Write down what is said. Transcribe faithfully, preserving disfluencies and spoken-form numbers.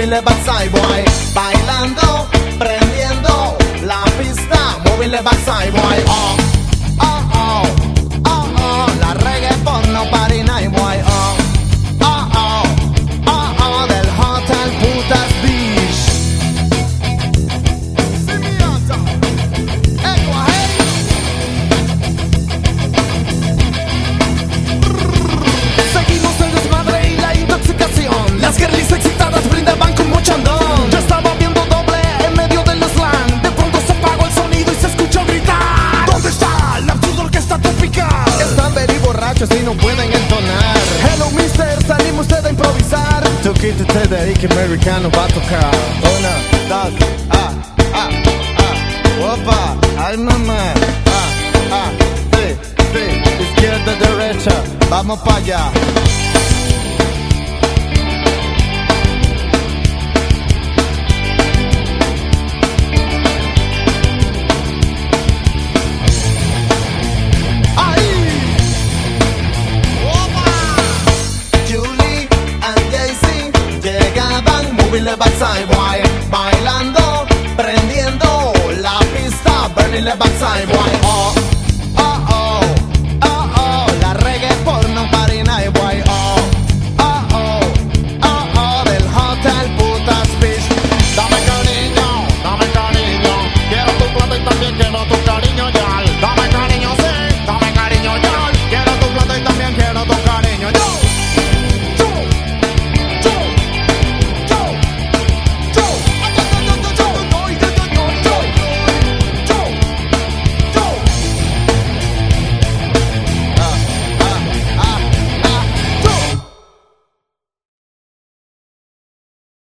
moving the backside boy. Bailando, prendiendo la pista, moving the backside boy. Oh, oh, oh, oh, oh, la reggae porno party night boy. Oh, oh, oh, oh, oh, del Hotel Putas Beach. Seguimos el desmadre y la intoxicación. Las girlies excitadas brindaban con mucho andón. Yo estaba viendo doble en medio del slam. De pronto se apagó el sonido y se escuchó gritar: ¿dónde está la absurda orquesta tropical? Están very borrachos y no pueden entonar. Hello mister, salimos usted a improvisar. Toquito usted de ahí que americano va a tocar. Una, dos, ah, ah, ah. Opa, ay mamá. Ah, ah, sí, sí. Izquierda, derecha, vamos para allá. Moving the backside boy, bailando, prendiendo la pista, burning the backside boy. Oh, oh, oh, oh, oh, la reggae porno party night boy.